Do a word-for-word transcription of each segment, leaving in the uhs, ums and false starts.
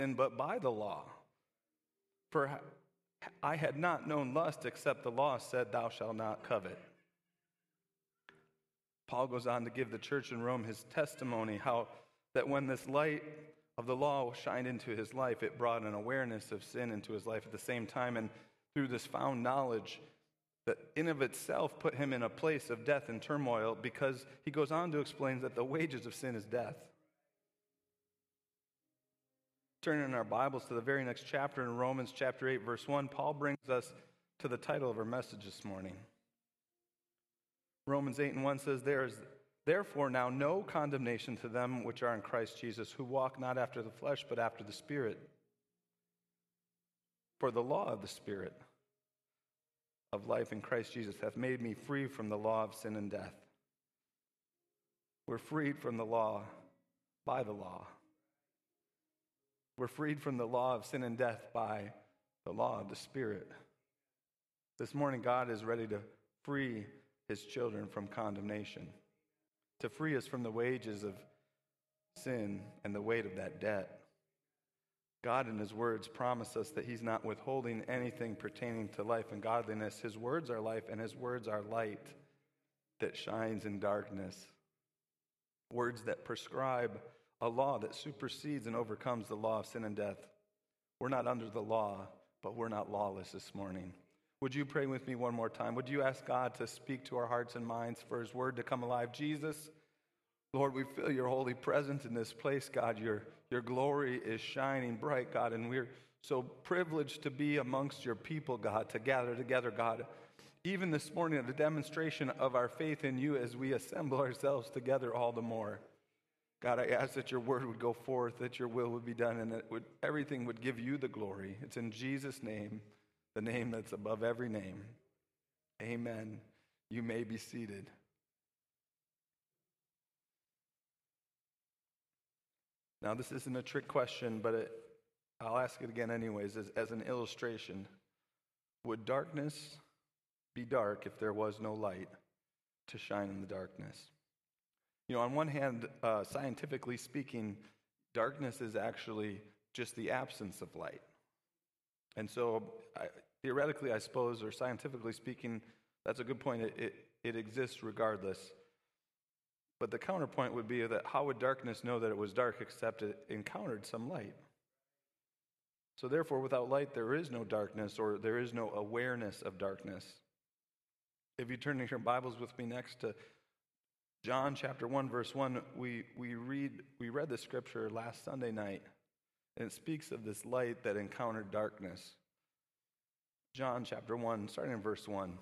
sin but by the law. For I had not known lust except the law said, thou shalt not covet. Paul goes on to give the church in Rome his testimony, how that when this light of the law shined into his life, it brought an awareness of sin into his life at the same time. And through this found knowledge, that in of itself put him in a place of death and turmoil, because he goes on to explain that the wages of sin is death. Turning in our Bibles to the very next chapter in Romans chapter eight, verse one, Paul brings us to the title of our message this morning. Romans eight and one says, there is therefore now no condemnation to them which are in Christ Jesus, who walk not after the flesh, but after the Spirit. For the law of the Spirit of life in Christ Jesus hath made me free from the law of sin and death. We're freed from the law by the law. We're freed from the law of sin and death by the law of the Spirit. This morning, God is ready to free his children from condemnation, to free us from the wages of sin and the weight of that debt. God in his words promise us that he's not withholding anything pertaining to life and godliness. His words are life, and his words are light that shines in darkness. Words that prescribe a law that supersedes and overcomes the law of sin and death. We're not under the law, but we're not lawless this morning. Would you pray with me one more time? Would you ask God to speak to our hearts and minds, for his word to come alive? Jesus, Lord, we feel your holy presence in this place, God. Your, your glory is shining bright, God, and we're so privileged to be amongst your people, God, to gather together, God. Even this morning, the demonstration of our faith in you as we assemble ourselves together all the more. God, I ask that your word would go forth, that your will would be done, and that would, everything would give you the glory. It's in Jesus' name, the name that's above every name. Amen. You may be seated. Now, this isn't a trick question, but it, I'll ask it again anyways, as, as an illustration. Would darkness be dark if there was no light to shine in the darkness? You know, on one hand, uh, scientifically speaking, darkness is actually just the absence of light. And so, I, theoretically, I suppose, or scientifically speaking, that's a good point. It, it, it exists regardless. But the counterpoint would be that how would darkness know that it was dark except it encountered some light? So therefore, without light, there is no darkness, or there is no awareness of darkness. If you turn to your Bibles with me next to John chapter one, verse one, we, we read we read the scripture last Sunday night, and it speaks of this light that encountered darkness. John chapter one, starting in verse one.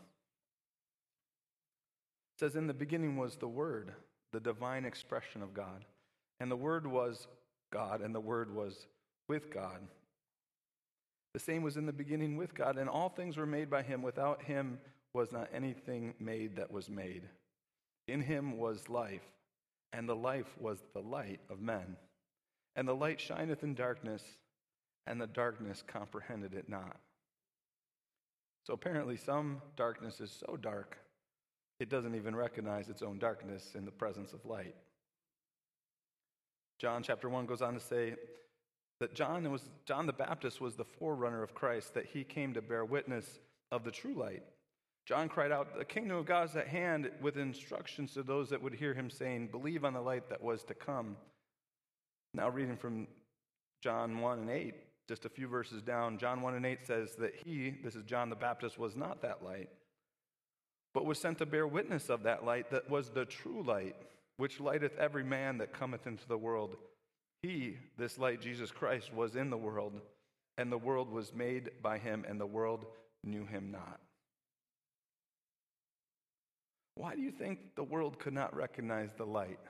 It says, in the beginning was the Word, the divine expression of God. And the Word was God, and the Word was with God. The same was in the beginning with God, and all things were made by him. Without him was not anything made that was made. In him was life, and the life was the light of men. And the light shineth in darkness, and the darkness comprehended it not. So apparently some darkness is so dark, it doesn't even recognize its own darkness in the presence of light. John chapter one goes on to say that John was John the Baptist was the forerunner of Christ, that he came to bear witness of the true light. John cried out, the kingdom of God is at hand, with instructions to those that would hear him, saying, believe on the light that was to come. Now reading from John one and eight, just a few verses down, John one and eight says that he, this is John the Baptist, was not that light, but was sent to bear witness of that light that was the true light, which lighteth every man that cometh into the world. He, this light, Jesus Christ, was in the world, and the world was made by him, and the world knew him not. Why do you think the world could not recognize the light?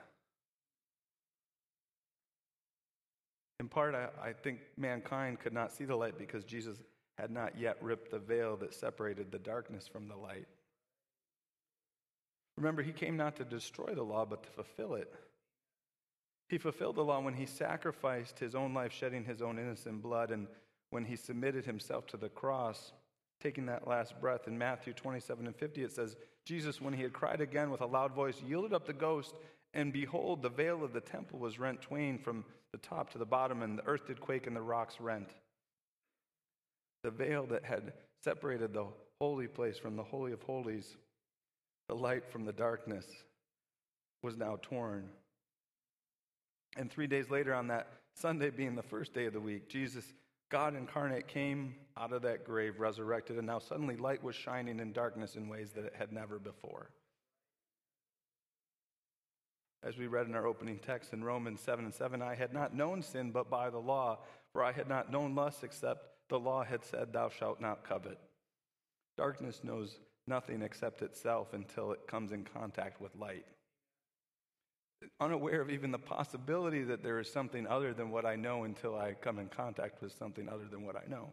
In part, I, I think mankind could not see the light because Jesus had not yet ripped the veil that separated the darkness from the light. Remember, he came not to destroy the law, but to fulfill it. He fulfilled the law when he sacrificed his own life, shedding his own innocent blood, and when he submitted himself to the cross, taking that last breath. In Matthew twenty-seven and fifty, it says, Jesus, when he had cried again with a loud voice, yielded up the ghost, and behold, the veil of the temple was rent twain from the top to the bottom, and the earth did quake and the rocks rent. The veil that had separated the holy place from the Holy of Holies, the light from the darkness, was now torn. And three days later, on that Sunday being the first day of the week, Jesus, God incarnate, came out of that grave, resurrected, and now suddenly light was shining in darkness in ways that it had never before. As we read in our opening text in Romans seven and seven, I had not known sin but by the law, for I had not known lust except the law had said, thou shalt not covet. Darkness knows nothing except itself until it comes in contact with light. Unaware of even the possibility that there is something other than what I know until I come in contact with something other than what I know.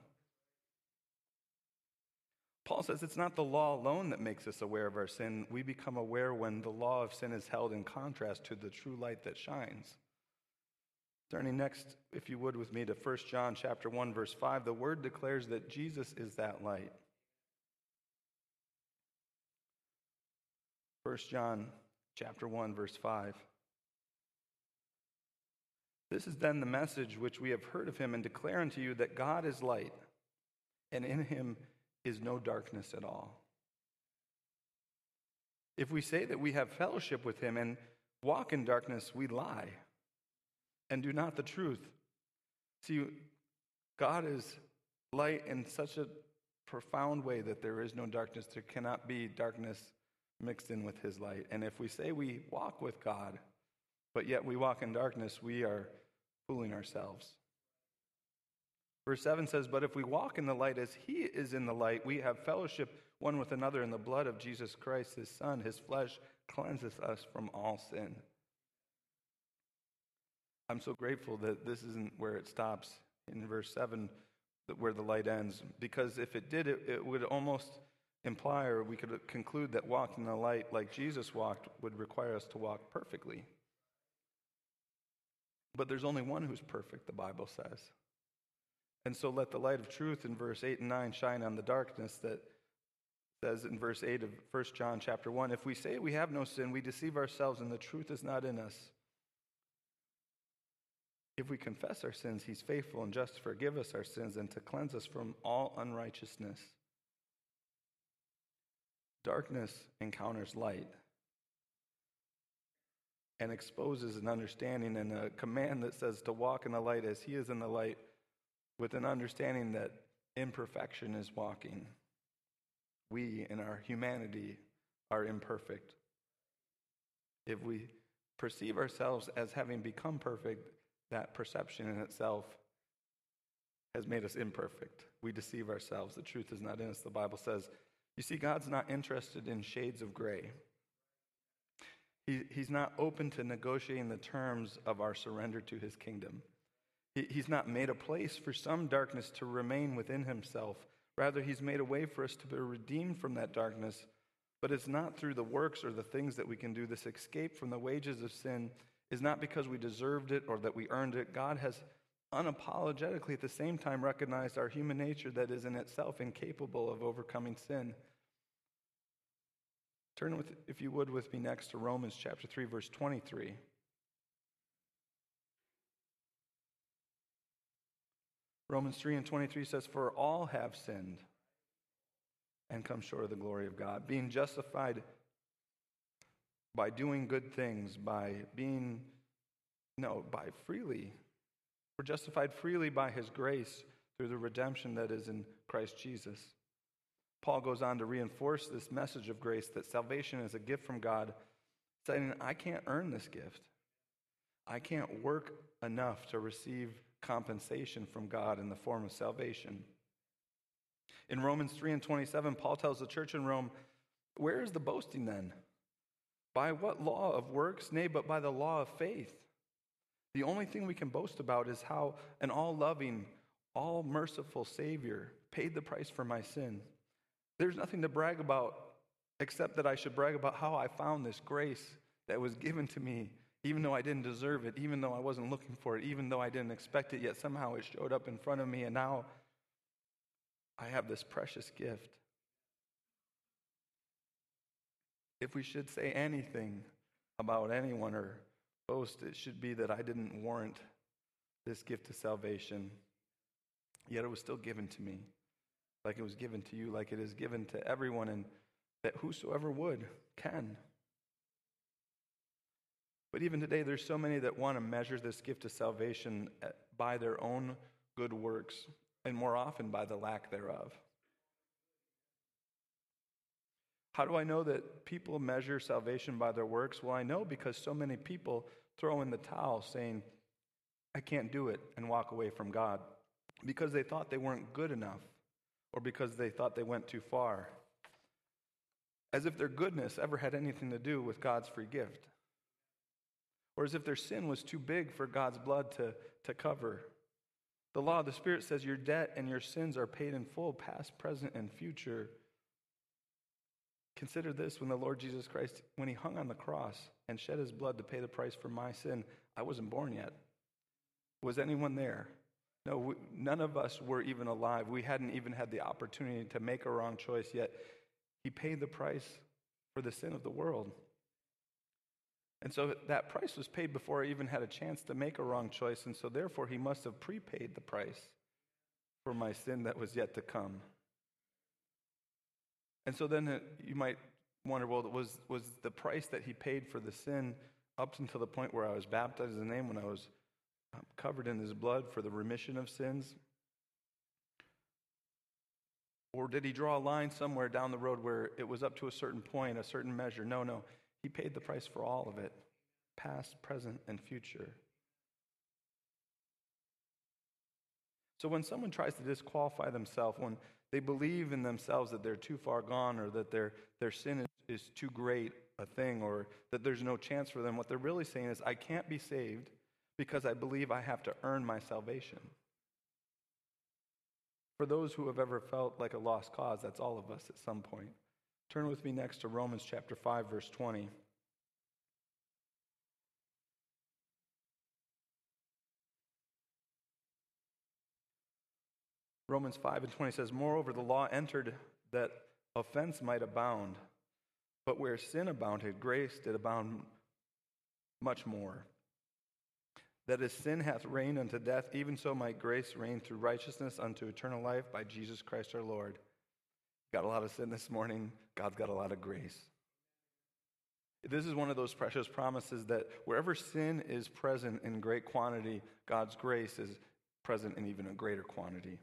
Paul says it's not the law alone that makes us aware of our sin. We become aware when the law of sin is held in contrast to the true light that shines. Turning next, if you would, with me to First John chapter one, verse five, the word declares that Jesus is that light. First John chapter one, verse five. This is then the message which we have heard of him and declare unto you, that God is light, and in him is no darkness at all. If we say that we have fellowship with him and walk in darkness, we lie and do not the truth. See, God is light in such a profound way that there is no darkness. There cannot be darkness mixed in with his light. And if we say we walk with God, but yet we walk in darkness, we are fooling ourselves. Verse seven says, but if we walk in the light as he is in the light, we have fellowship one with another, in the blood of Jesus Christ, his Son. His flesh cleanses us from all sin. I'm so grateful that this isn't where it stops in verse seven, where the light ends, because if it did, it, it would almost imply, or we could conclude, that walking in the light like Jesus walked would require us to walk perfectly. But there's only one who's perfect, the Bible says. And so let the light of truth in verse eight and nine shine on the darkness that says in verse eight of First John chapter one, if we say we have no sin, we deceive ourselves and the truth is not in us. If we confess our sins, he's faithful and just to forgive us our sins and to cleanse us from all unrighteousness. Darkness encounters light and exposes an understanding and a command that says to walk in the light as he is in the light, with an understanding that imperfection is walking. We, in our humanity, are imperfect. If we perceive ourselves as having become perfect, that perception in itself has made us imperfect. We deceive ourselves. The truth is not in us, the Bible says. You see, God's not interested in shades of gray. He, he's not open to negotiating the terms of our surrender to his kingdom. He, he's not made a place for some darkness to remain within himself. Rather, he's made a way for us to be redeemed from that darkness. But it's not through the works or the things that we can do. This escape from the wages of sin is not because we deserved it or that we earned it. God has unapologetically at the same time recognized our human nature that is in itself incapable of overcoming sin. Turn, with, if you would, with me next to Romans chapter three, verse twenty-three. Romans three and twenty-three says, for all have sinned and come short of the glory of God, being justified by doing good things, by being, no, by freely. We're justified freely by his grace through the redemption that is in Christ Jesus. Paul goes on to reinforce this message of grace, that salvation is a gift from God, saying, I can't earn this gift. I can't work enough to receive compensation from God in the form of salvation. In Romans three and twenty-seven, Paul tells the church in Rome, where is the boasting then? By what law of works? Nay, but by the law of faith. The only thing we can boast about is how an all-loving, all-merciful Savior paid the price for my sin. There's nothing to brag about except that I should brag about how I found this grace that was given to me, even though I didn't deserve it, even though I wasn't looking for it, even though I didn't expect it, yet somehow it showed up in front of me, and now I have this precious gift. If we should say anything about anyone or boast, it should be that I didn't warrant this gift of salvation, yet it was still given to me, like it was given to you, like it is given to everyone, and that whosoever would can. But even today, there's so many that want to measure this gift of salvation by their own good works, and more often by the lack thereof. How do I know that people measure salvation by their works? Well, I know because so many people throw in the towel saying, I can't do it, and walk away from God because they thought they weren't good enough, or because they thought they went too far, as if their goodness ever had anything to do with God's free gift, or as if their sin was too big for God's blood to, to cover. The law of the Spirit says your debt and your sins are paid in full, past, present, and future. Consider this: when the Lord Jesus Christ, when he hung on the cross and shed his blood to pay the price for my sin, I wasn't born yet. Was anyone there? No, we, none of us were even alive. We hadn't even had the opportunity to make a wrong choice yet. He paid the price for the sin of the world. And so that price was paid before I even had a chance to make a wrong choice, and so therefore he must have prepaid the price for my sin that was yet to come. And so then you might wonder, well, was, was the price that he paid for the sin up until the point where I was baptized in his name, when I was covered in his blood for the remission of sins? Or did he draw a line somewhere down the road where it was up to a certain point, a certain measure? No, no. He paid the price for all of it, past, present, and future. So when someone tries to disqualify themselves, when they believe in themselves that they're too far gone, or that their, their sin is, is too great a thing, or that there's no chance for them, what they're really saying is, I can't be saved because I believe I have to earn my salvation. For those who have ever felt like a lost cause, that's all of us at some point. Turn with me next to Romans chapter five, verse twenty. Romans five and twenty says, moreover, the law entered that offense might abound, but where sin abounded, grace did abound much more. That as sin hath reigned unto death, even so might grace reign through righteousness unto eternal life by Jesus Christ our Lord. Got a lot of sin this morning. God's got a lot of grace. This is one of those precious promises that wherever sin is present in great quantity, God's grace is present in even a greater quantity.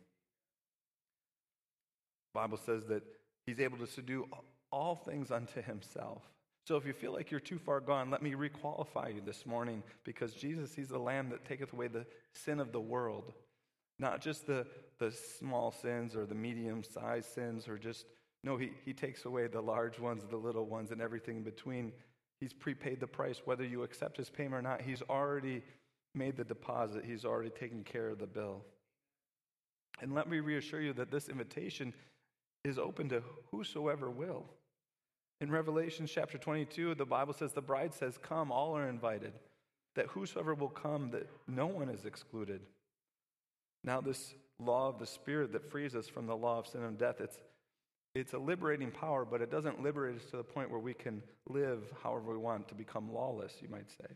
The Bible says that he's able to subdue all things unto himself. So if you feel like you're too far gone, let me requalify you this morning, because Jesus, he's the Lamb that taketh away the sin of the world. Not just the, the small sins or the medium-sized sins, or just, no, he, he takes away the large ones, the little ones, and everything in between. He's prepaid the price. Whether you accept his payment or not, he's already made the deposit. He's already taken care of the bill. And let me reassure you that this invitation is open to whosoever will. In Revelation chapter twenty-two, the Bible says, the bride says, come, all are invited. That whosoever will come, that no one is excluded. Now this law of the Spirit that frees us from the law of sin and death, it's, it's a liberating power, but it doesn't liberate us to the point where we can live however we want, to become lawless, you might say.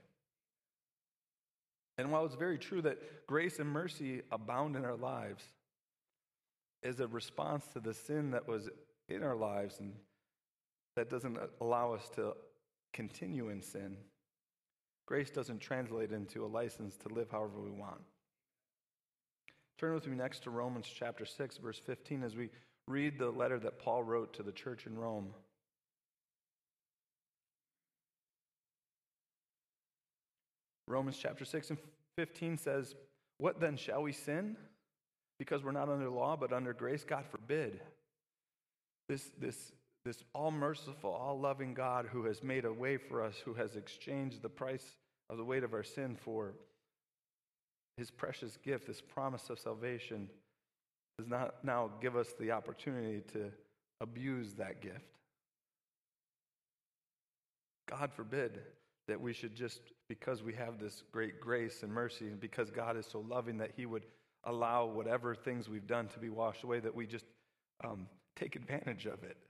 And while it's very true that grace and mercy abound in our lives, as a response to the sin that was in our lives, and that doesn't allow us to continue in sin, grace doesn't translate into a license to live however we want. Turn with me next to Romans chapter six, verse fifteen, as we read the letter that Paul wrote to the church in Rome. Romans chapter six and fifteen says, what then, shall we sin? Because we're not under law, but under grace? God forbid. This, this, this all-merciful, all-loving God who has made a way for us, who has exchanged the price of the weight of our sin for his precious gift, this promise of salvation, does not now give us the opportunity to abuse that gift. God forbid that we should just, because we have this great grace and mercy, and because God is so loving, that he would allow whatever things we've done to be washed away, that we just um, take advantage of it.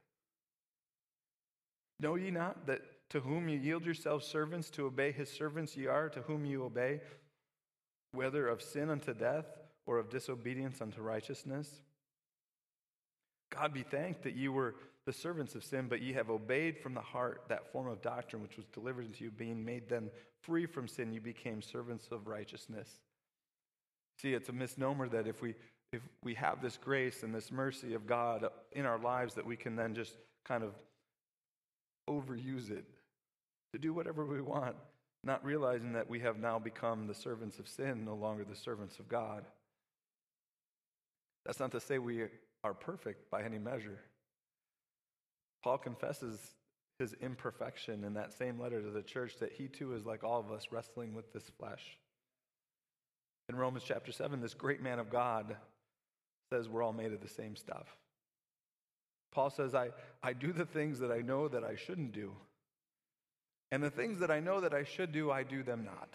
Know ye not that to whom you yield yourselves servants to obey his servants ye are, to whom you obey? whether of sin unto death or of disobedience unto righteousness. God be thanked that ye were the servants of sin, but ye have obeyed from the heart that form of doctrine which was delivered unto you, being made then free from sin, you became servants of righteousness. See, it's a misnomer that if we if we have this grace and this mercy of God in our lives, that we can then just kind of overuse it to do whatever we want, not realizing that we have now become the servants of sin, no longer the servants of God. That's not to say we are perfect by any measure. Paul confesses his imperfection in that same letter to the church, that he too is like all of us, wrestling with this flesh. In Romans chapter seven, this great man of God says we're all made of the same stuff. Paul says, I, I do the things that I know that I shouldn't do. And the things that I know that I should do, I do them not.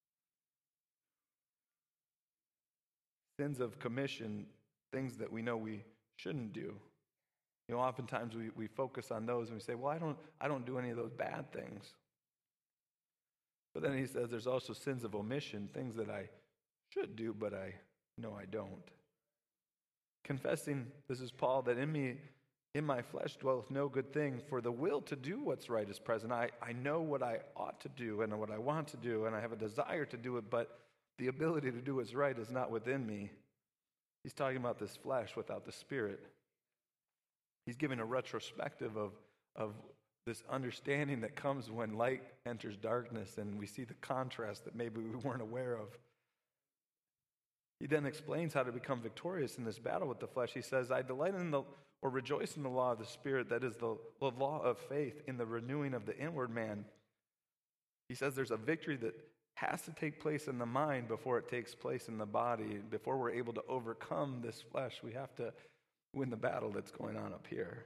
Sins of commission, things that we know we shouldn't do. You know, oftentimes we, we focus on those and we say, well, I don't I don't do any of those bad things. But then he says there's also sins of omission, things that I should do, but I know I don't. Confessing, this is Paul, that in me, in my flesh dwelleth no good thing, for the will to do what's right is present. I, I know what I ought to do and what I want to do, and I have a desire to do it, but the ability to do what's right is not within me. He's talking about this flesh without the Spirit. He's giving a retrospective of, of this understanding that comes when light enters darkness, and we see the contrast that maybe we weren't aware of. He then explains how to become victorious in this battle with the flesh. He says, I delight in the, or rejoice in the law of the Spirit, that is the, the law of faith, in the renewing of the inward man. He says there's a victory that has to take place in the mind before it takes place in the body. Before we're able to overcome this flesh, we have to win the battle that's going on up here.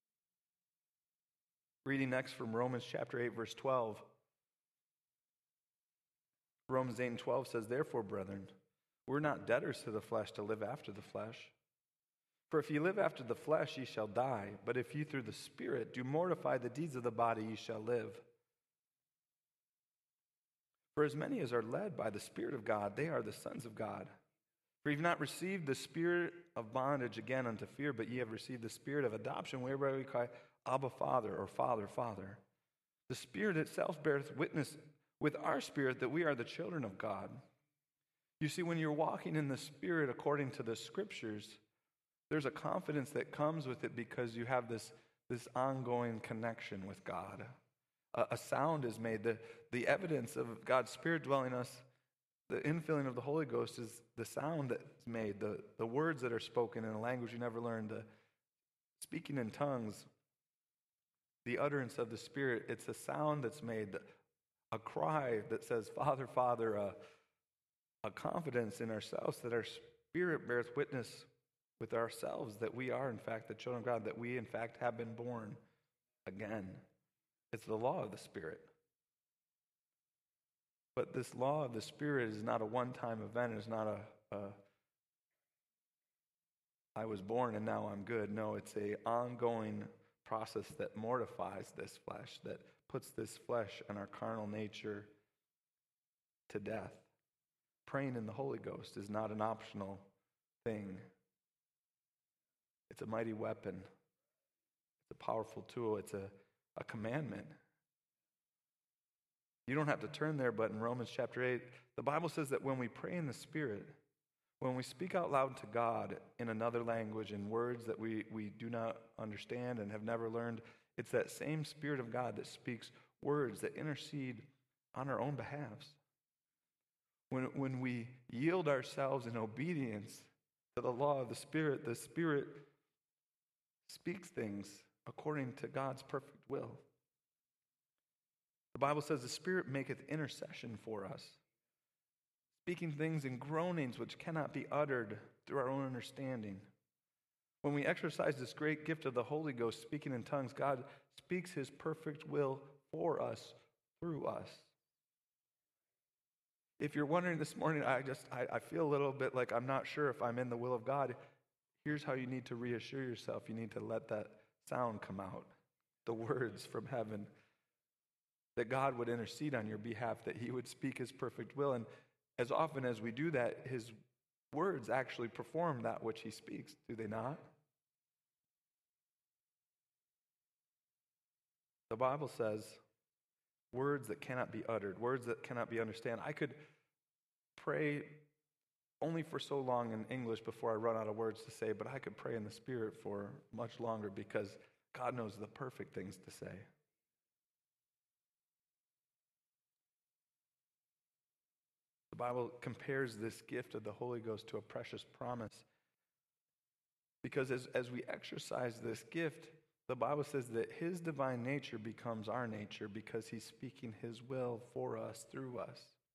Reading next from Romans chapter eight, verse twelve. Romans eight and twelve says, therefore, brethren, we're not debtors to the flesh to live after the flesh. For if ye live after the flesh, ye shall die. But if ye through the Spirit do mortify the deeds of the body, ye shall live. For as many as are led by the Spirit of God, they are the sons of God. For ye have not received the spirit of bondage again unto fear, but ye have received the spirit of adoption, whereby we cry, Abba, Father, or Father, Father. The Spirit itself beareth witness with our spirit that we are the children of God. You see, when you're walking in the Spirit according to the Scriptures, there's a confidence that comes with it because you have this, this ongoing connection with God. A, a sound is made. The, the evidence of God's Spirit dwelling in us, the infilling of the Holy Ghost, is the sound that's made, the, the words that are spoken in a language you never learned, the speaking in tongues, the utterance of the Spirit. It's a sound that's made, a cry that says, Father, Father, uh, a confidence in ourselves that our spirit bears witness with ourselves that we are, in fact, the children of God, that we, in fact, have been born again. It's the law of the Spirit. But this law of the Spirit is not a one-time event. It's not a, a I was born and now I'm good. No, it's an ongoing process that mortifies this flesh, that puts this flesh and our carnal nature to death. Praying in the Holy Ghost is not an optional thing. It's a mighty weapon. It's a powerful tool. It's a, a commandment. You don't have to turn there, but in Romans chapter eight, the Bible says that when we pray in the Spirit, when we speak out loud to God in another language, in words that we, we do not understand and have never learned, it's that same Spirit of God that speaks words that intercede on our own behalves. When, when we yield ourselves in obedience to the law of the Spirit, the Spirit speaks things according to God's perfect will. The Bible says the Spirit maketh intercession for us, speaking things in groanings which cannot be uttered through our own understanding. When we exercise this great gift of the Holy Ghost, speaking in tongues, God speaks his perfect will for us, through us. If you're wondering this morning, I just I, I feel a little bit like I'm not sure if I'm in the will of God, here's how you need to reassure yourself. You need to let that sound come out, the words from heaven, that God would intercede on your behalf, that he would speak his perfect will. And, as often as we do that, his words actually perform that which he speaks, do they not? The Bible says words that cannot be uttered, words that cannot be understood. I could pray only for so long in English before I run out of words to say, but I could pray in the Spirit for much longer because God knows the perfect things to say. The Bible compares this gift of the Holy Ghost to a precious promise because as, as we exercise this gift, the Bible says that his divine nature becomes our nature because he's speaking his will for us, through us.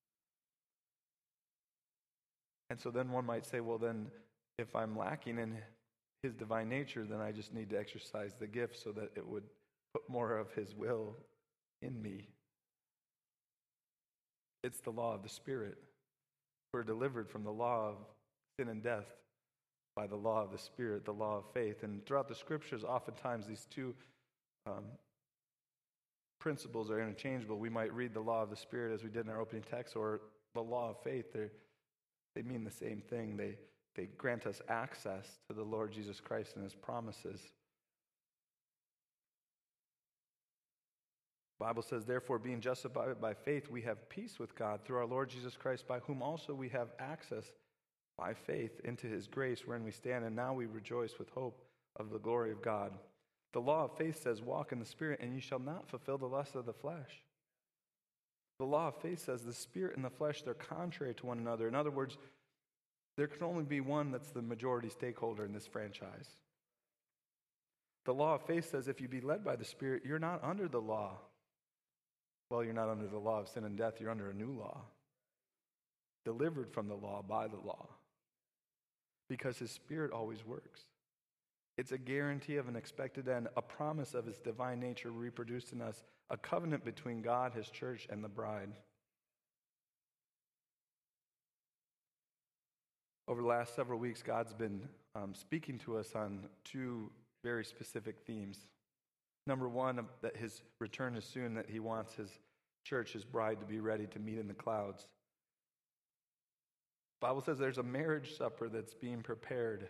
And so then one might say, well, then if I'm lacking in his divine nature, then I just need to exercise the gift so that it would put more of his will in me. It's the law of the Spirit. We're delivered from the law of sin and death by the law of the Spirit, the law of faith. And throughout the Scriptures, oftentimes these two um, principles are interchangeable. We might read the law of the Spirit as we did in our opening text, or the law of faith. They're, they mean the same thing. They, they grant us access to the Lord Jesus Christ and his promises. The Bible says, therefore, being justified by faith, we have peace with God through our Lord Jesus Christ, by whom also we have access by faith into his grace wherein we stand, and now we rejoice with hope of the glory of God. The law of faith says, walk in the Spirit, and you shall not fulfill the lust of the flesh. The law of faith says the Spirit and the flesh, they're contrary to one another. In other words, there can only be one that's the majority stakeholder in this franchise. The law of faith says if you be led by the Spirit, you're not under the law. Well, you're not under the law of sin and death, you're under a new law. Delivered from the law by the law. Because his Spirit always works. It's a guarantee of an expected end, a promise of his divine nature reproduced in us, a covenant between God, his church, and the bride. Over the last several weeks, God's been um, speaking to us on two very specific themes. Number one, that his return is soon, that he wants his church, his bride, to be ready to meet in the clouds. The Bible says there's a marriage supper that's being prepared,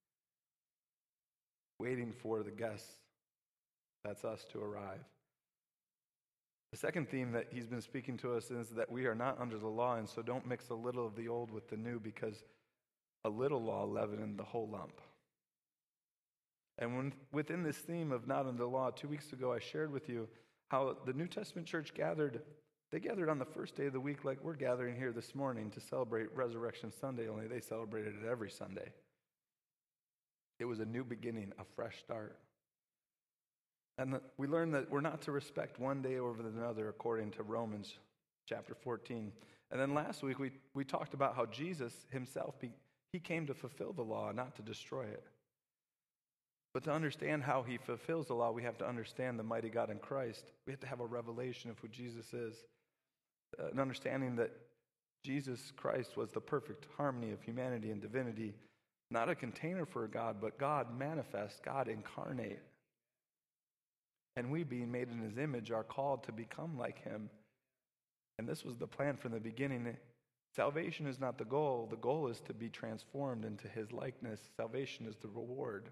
waiting for the guests. That's us to arrive. The second theme that he's been speaking to us is that we are not under the law, and so don't mix a little of the old with the new, because a little law leavened the whole lump. And when, within this theme of not under the law, two weeks ago I shared with you how the New Testament church gathered. They gathered on the first day of the week like we're gathering here this morning to celebrate Resurrection Sunday, only they celebrated it every Sunday. It was a new beginning, a fresh start. And the, we learned that we're not to respect one day over another according to Romans chapter fourteen. And then last week we, we talked about how Jesus himself, be, he came to fulfill the law, not to destroy it. But to understand how he fulfills the law, we have to understand the mighty God in Christ. We have to have a revelation of who Jesus is. Uh, an understanding that Jesus Christ was the perfect harmony of humanity and divinity. Not a container for God, but God manifest, God incarnate. And we, being made in his image, are called to become like him. And this was the plan from the beginning. Salvation is not the goal. The goal is to be transformed into his likeness. Salvation is the reward.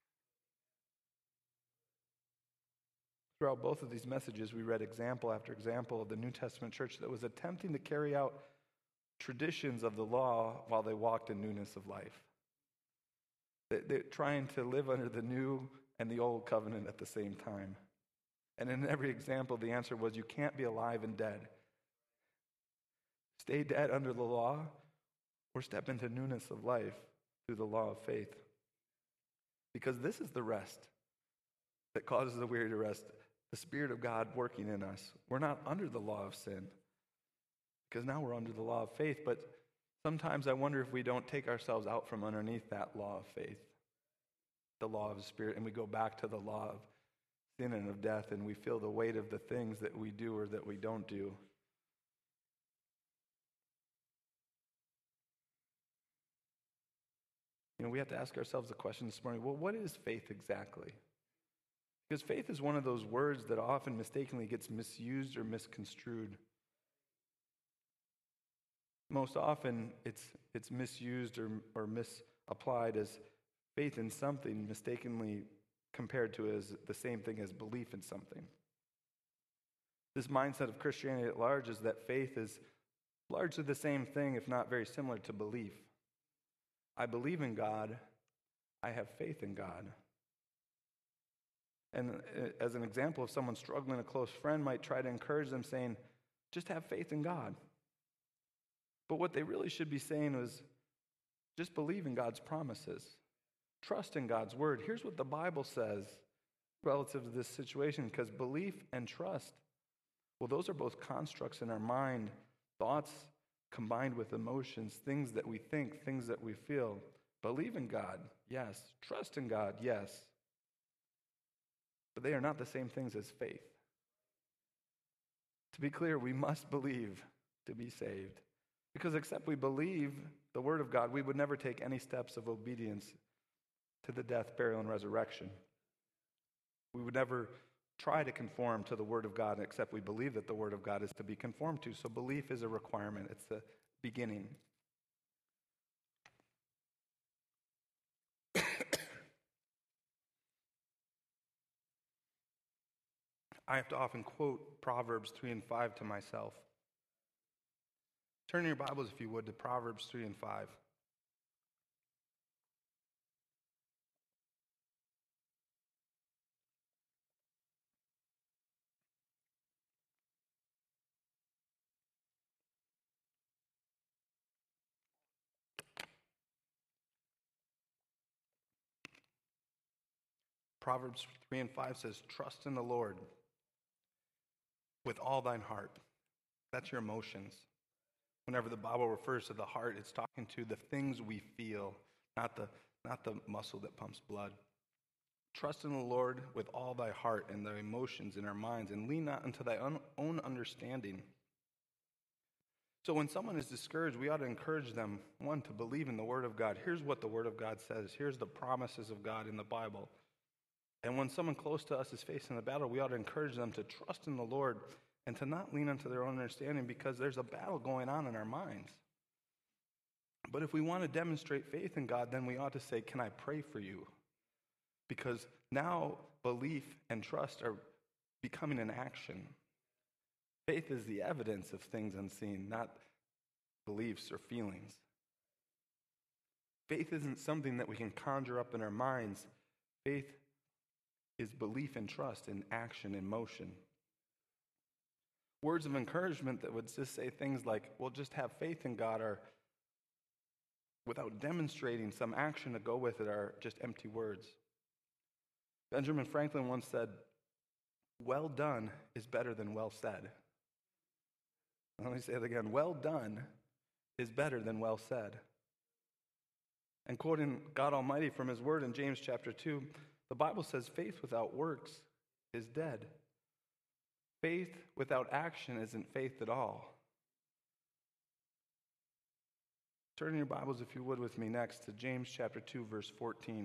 Throughout both of these messages, we read example after example of the New Testament church that was attempting to carry out traditions of the law while they walked in newness of life. They, they're trying to live under the new and the old covenant at the same time. And in every example, the answer was you can't be alive and dead. Stay dead under the law or step into newness of life through the law of faith. Because this is the rest that causes the weary to rest. The Spirit of God working in us. We're not under the law of sin, because now we're under the law of faith. But sometimes I wonder if we don't take ourselves out from underneath that law of faith, the law of the Spirit, and we go back to the law of sin and of death, and we feel the weight of the things that we do or that we don't do. You know, we have to ask ourselves the question this morning, well, what is faith exactly? Because faith is one of those words that often mistakenly gets misused or misconstrued. Most often, it's, it's misused or, or misapplied as faith in something, mistakenly compared to as the same thing as belief in something. This mindset of Christianity at large is that faith is largely the same thing, if not very similar to belief. I believe in God. I have faith in God. And as an example, if someone struggling, a close friend might try to encourage them saying, just have faith in God. But what they really should be saying is, just believe in God's promises. Trust in God's word. Here's what the Bible says relative to this situation, because belief and trust, well, those are both constructs in our mind, thoughts combined with emotions, things that we think, things that we feel. Believe in God, yes. Trust in God, yes. But they are not the same things as faith. To be clear, we must believe to be saved. Because except we believe the word of God, we would never take any steps of obedience to the death, burial, and resurrection. We would never try to conform to the word of God except we believe that the word of God is to be conformed to. So belief is a requirement. It's the beginning. I have to often quote Proverbs three and five to myself. Turn your Bibles, if you would, to Proverbs three and five. Proverbs three and five says, trust in the Lord with all thine heart. That's your emotions. Whenever the Bible refers to the heart, it's talking to the things we feel, not the, not the muscle that pumps blood. Trust in the Lord with all thy heart and thy emotions in our minds, and lean not unto thy own understanding. So when someone is discouraged, we ought to encourage them, one, to believe in the Word of God. Here's what the Word of God says. Here's the promises of God in the Bible. And when someone close to us is facing the battle, we ought to encourage them to trust in the Lord and to not lean unto their own understanding, because there's a battle going on in our minds. But if we want to demonstrate faith in God, then we ought to say, can I pray for you? Because now belief and trust are becoming an action. Faith is the evidence of things unseen, not beliefs or feelings. Faith isn't something that we can conjure up in our minds. Faith is belief and trust in action, in motion. Words of encouragement that would just say things like, well, just have faith in God, are, without demonstrating some action to go with it, are just empty words. Benjamin Franklin once said, well done is better than well said. Let me say it again. Well done is better than well said. And quoting God Almighty from his word in James chapter two, the Bible says faith without works is dead. Faith without action isn't faith at all. Turn your Bibles, if you would, with me next to James chapter two, verse fourteen.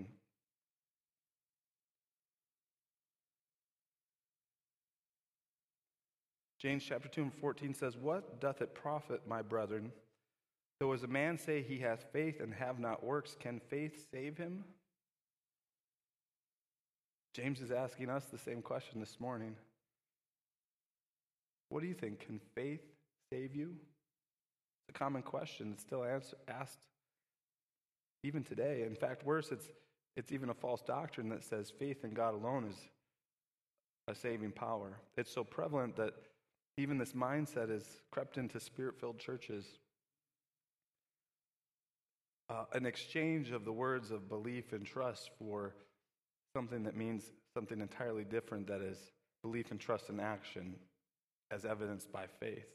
James chapter two and fourteen says, what doth it profit, my brethren, though as a man say he hath faith and have not works, can faith save him? James is asking us the same question this morning. What do you think? Can faith save you? It's a common question that's still answer, asked even today. In fact, worse, it's, it's even a false doctrine that says faith in God alone is a saving power. It's so prevalent that even this mindset has crept into spirit-filled churches. Uh, an exchange of the words of belief and trust for something that means something entirely different, that is belief and trust in action, as evidenced by faith.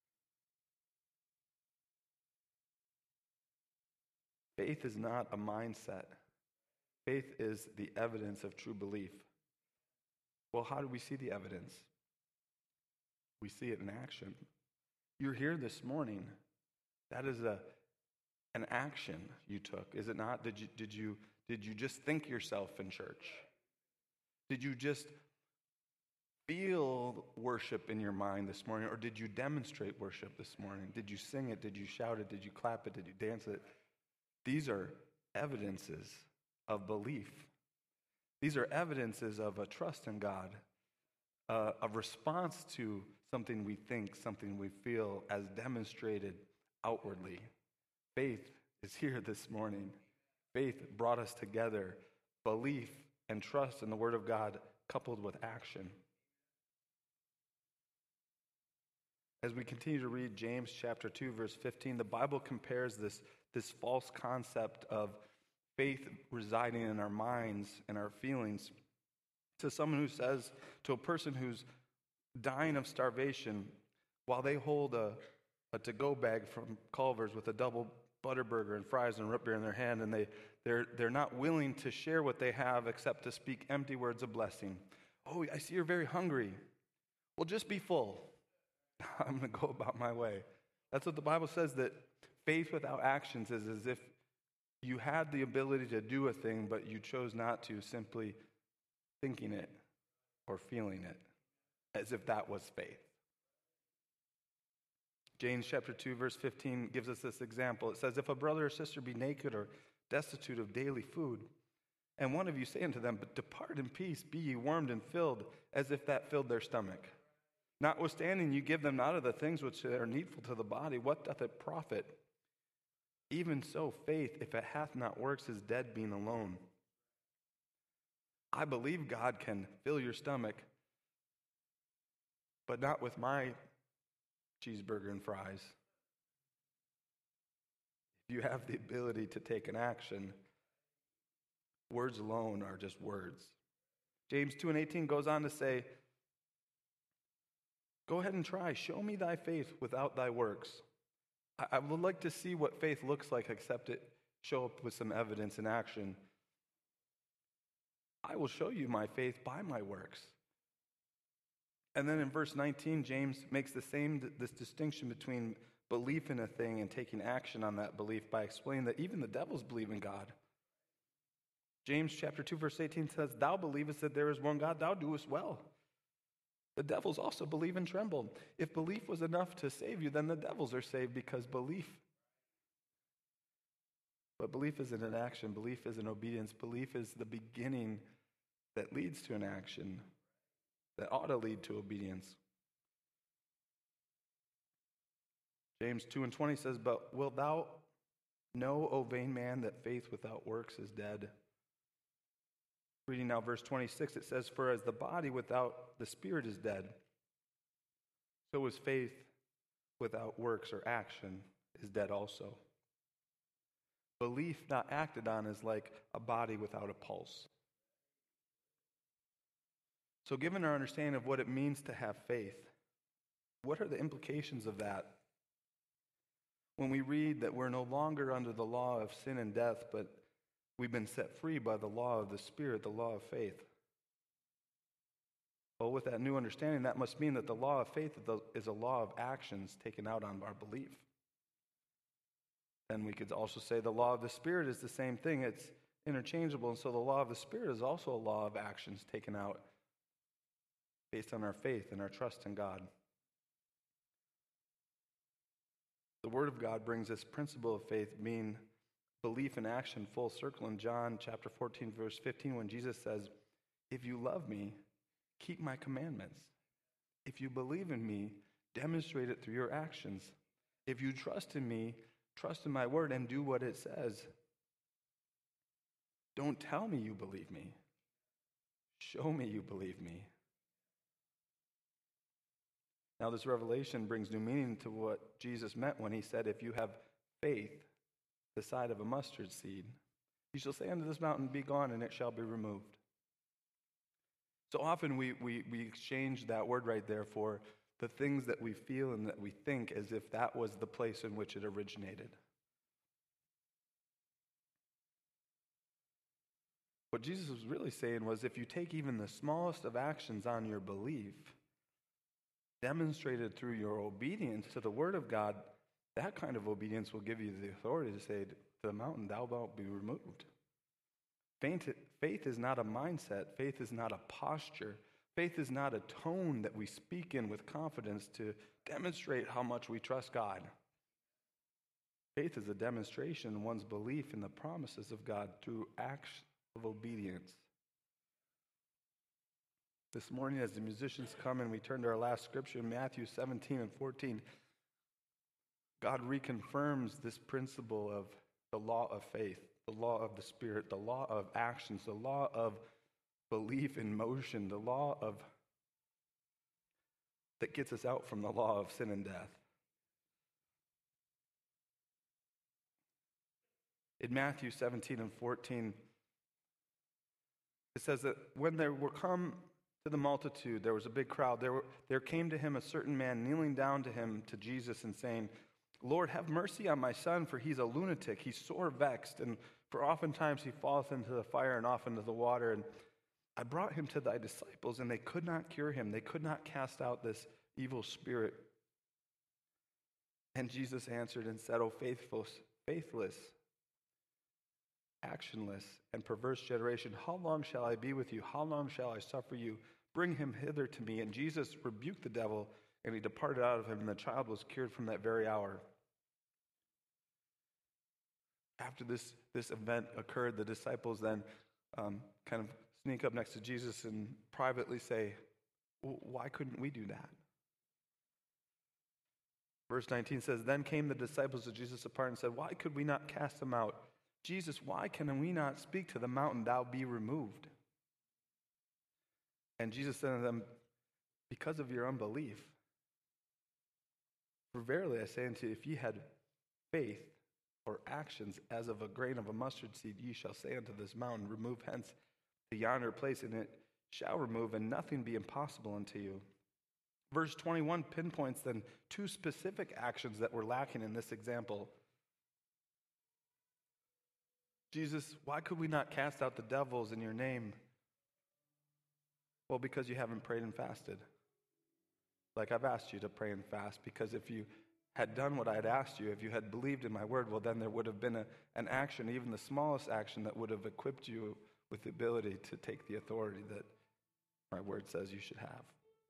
Faith is not a mindset. Faith is the evidence of true belief. Well, how do we see the evidence? We see it in action. You're here this morning. That is a an action you took, is it not? Did you did you did you just think yourself in church? Did you just feel worship in your mind this morning, or did you demonstrate worship this morning? Did you sing it? Did you shout it? Did you clap it? Did you dance it? These are evidences of belief. These are evidences of a trust in God, uh, a response to something we think, something we feel, as demonstrated outwardly. Faith is here this morning. Faith brought us together. Belief and trust in the Word of God coupled with action. As we continue to read James chapter two, verse fifteen, the Bible compares this, this false concept of faith residing in our minds and our feelings to someone who says, to a person who's dying of starvation while they hold a, a to-go bag from Culver's with a double Butterburger and fries and root beer in their hand, and they, they're, they're not willing to share what they have except to speak empty words of blessing. Oh, I see you're very hungry. Well, just be full. I'm going to go about my way. That's what the Bible says, that faith without actions is as if you had the ability to do a thing, but you chose not to, simply thinking it or feeling it, as if that was faith. James chapter two, verse fifteen gives us this example. It says, if a brother or sister be naked or destitute of daily food, and one of you say unto them, but depart in peace, be ye warmed and filled, as if that filled their stomach. Notwithstanding, you give them not of the things which are needful to the body, what doth it profit? Even so, faith, if it hath not works, is dead being alone. I believe God can fill your stomach, but not with my cheeseburger and fries. If you have the ability to take an action, words alone are just words. James two and eighteen goes on to say, go ahead and try. Show me thy faith without thy works. I, I would like to see what faith looks like, except it show up with some evidence and action. I will show you my faith by my works. And then in verse nineteen, James makes the same this distinction between belief in a thing and taking action on that belief by explaining that even the devils believe in God. James chapter two, verse eighteen says, thou believest that there is one God, thou doest well. The devils also believe and tremble. If belief was enough to save you, then the devils are saved because belief. But belief isn't an action. Belief is an obedience. Belief is the beginning that leads to an action that ought to lead to obedience. James two and twenty says, but wilt thou know, O vain man, that faith without works is dead? Reading now verse twenty-six, it says, for as the body without the spirit is dead, so is faith without works or action is dead also. Belief not acted on is like a body without a pulse. So given our understanding of what it means to have faith, what are the implications of that? When we read that we're no longer under the law of sin and death, but we've been set free by the law of the Spirit, the law of faith. Well, with that new understanding, that must mean that the law of faith is a law of actions taken out on our belief. Then we could also say the law of the Spirit is the same thing. It's interchangeable, and so the law of the Spirit is also a law of actions taken out based on our faith and our trust in God. The Word of God brings this principle of faith, being belief and action, full circle in John chapter fourteen, verse fifteen, when Jesus says, if you love me, keep my commandments. If you believe in me, demonstrate it through your actions. If you trust in me, trust in my word and do what it says. Don't tell me you believe me. Show me you believe me. Now, this revelation brings new meaning to what Jesus meant when he said, if you have faith the size of a mustard seed, you shall say unto this mountain, be gone, and it shall be removed. So often we, we, we exchange that word right there for the things that we feel and that we think as if that was the place in which it originated. What Jesus was really saying was, if you take even the smallest of actions on your belief, demonstrated through your obedience to the Word of God, that kind of obedience will give you the authority to say to the mountain, thou wilt be removed. Faith is not a mindset. Faith is not a posture. Faith is not a tone that we speak in with confidence to demonstrate how much we trust God. Faith is a demonstration of one's belief in the promises of God through acts of obedience. This morning, as the musicians come and we turn to our last scripture, Matthew seventeen and fourteen, God reconfirms this principle of the law of faith, the law of the Spirit, the law of actions, the law of belief in motion, the law of that gets us out from the law of sin and death. In Matthew seventeen and fourteen, it says that when there were come to the multitude, there was a big crowd. There, were, there came to him a certain man, kneeling down to him, to Jesus, and saying, Lord, have mercy on my son, for he's a lunatic. He's sore vexed, and for oftentimes he falleth into the fire and off into the water. And I brought him to thy disciples, and they could not cure him. They could not cast out this evil spirit. And Jesus answered and said, O faithful, faithless, actionless, and perverse generation, how long shall I be with you? How long shall I suffer you? Bring him hither to me. And Jesus rebuked the devil, and he departed out of him, and the child was cured from that very hour. After this, this event occurred, the disciples then um, kind of sneak up next to Jesus and privately say, well, why couldn't we do that? Verse nineteen says, Then came the disciples of Jesus apart and said, Why could we not cast them out? Jesus, why can we not speak to the mountain, thou be removed? And Jesus said to them, Because of your unbelief. For verily I say unto you, if ye had faith or actions as of a grain of a mustard seed, ye shall say unto this mountain, Remove hence to yonder place, and it shall remove, and nothing be impossible unto you. Verse twenty-one pinpoints then two specific actions that were lacking in this example. Jesus, why could we not cast out the devils in your name? Well, because you haven't prayed and fasted. Like I've asked you to pray and fast, because if you had done what I had asked you, if you had believed in my word, well, then there would have been a, an action, even the smallest action, that would have equipped you with the ability to take the authority that my word says you should have.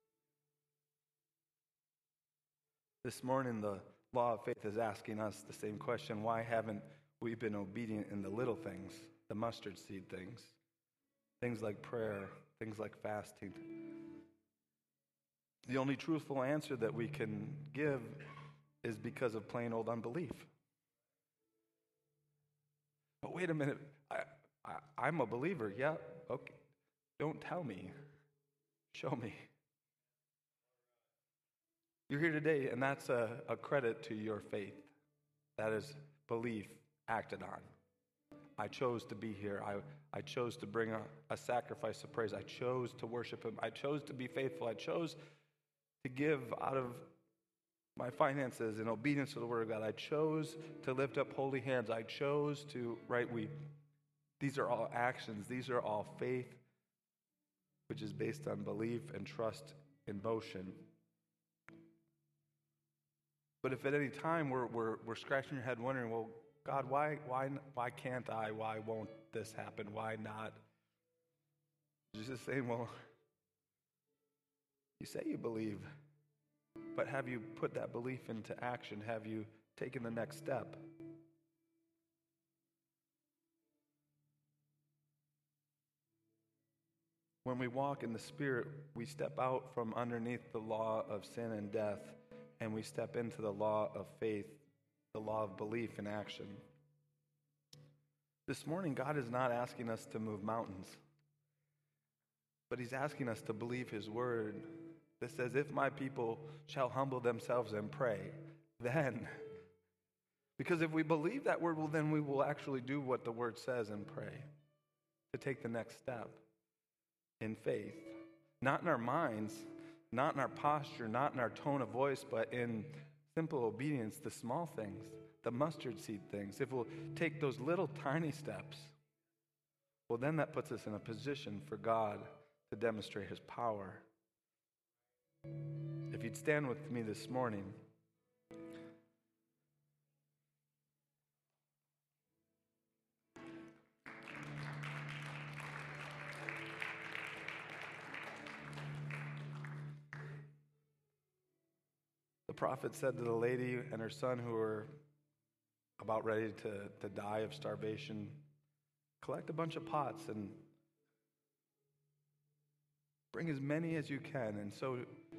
This morning, the law of faith is asking us the same question. Why haven't we been obedient in the little things, the mustard seed things, things like prayer, things like fasting? The only truthful answer that we can give is because of plain old unbelief. But wait a minute, I, I, I'm a believer. Yeah, okay. Don't tell me. Show me. You're here today, and that's a, a credit to your faith. That is belief acted on. I chose to be here. I, I chose to bring a, a sacrifice of praise. I chose to worship him. I chose to be faithful. I chose to give out of my finances in obedience to the word of God. I chose to lift up holy hands. I chose to, right, we, these are all actions. These are all faith, which is based on belief and trust in motion. But if at any time we're, we're, we're scratching your head wondering, well, God, why, why, why can't I? Why won't this happen? Why not? Jesus is saying, well, you say you believe, but have you put that belief into action? Have you taken the next step? When we walk in the Spirit, we step out from underneath the law of sin and death, and we step into the law of faith, the law of belief in action. This morning, God is not asking us to move mountains, but he's asking us to believe his word that says, if my people shall humble themselves and pray, then. Because if we believe that word, well, then we will actually do what the word says and pray, to take the next step in faith. Not in our minds, not in our posture, not in our tone of voice, but in simple obedience, the small things, the mustard seed things. If we'll take those little tiny steps, well, then that puts us in a position for God to demonstrate his power. If you'd stand with me this morning. The prophet said to the lady and her son who were about ready to, to die of starvation, collect a bunch of pots and bring as many as you can. And so,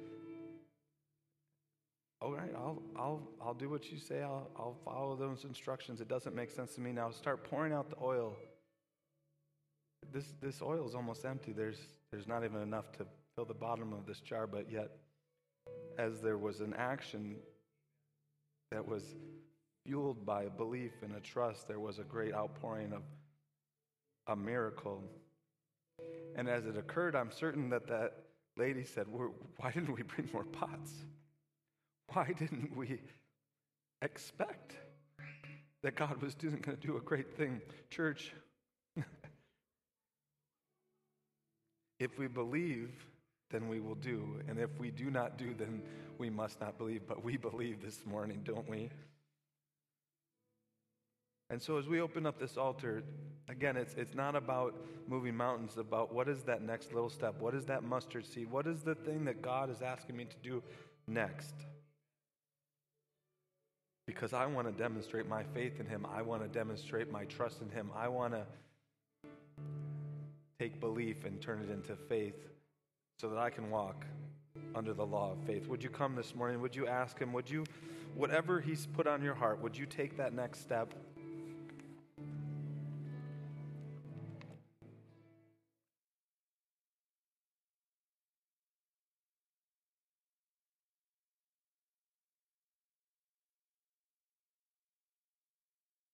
all right, I'll I'll I'll do what you say. I'll I'll follow those instructions. It doesn't make sense to me now. Start pouring out the oil. This this oil is almost empty. There's there's not even enough to fill the bottom of this jar, but yet, as there was an action that was fueled by a belief and a trust, there was a great outpouring of a miracle. And as it occurred, I'm certain that that lady said, why didn't we bring more pots? Why didn't we expect that God was going to do a great thing? Church, if we believe, then we will do. And if we do not do, then we must not believe. But we believe this morning, don't we? And so as we open up this altar, again, it's it's not about moving mountains, it's about what is that next little step? What is that mustard seed? What is the thing that God is asking me to do next? Because I want to demonstrate my faith in him. I want to demonstrate my trust in him. I want to take belief and turn it into faith so that I can walk under the law of faith. Would you come this morning? Would you ask him? Would you, whatever he's put on your heart, would you take that next step?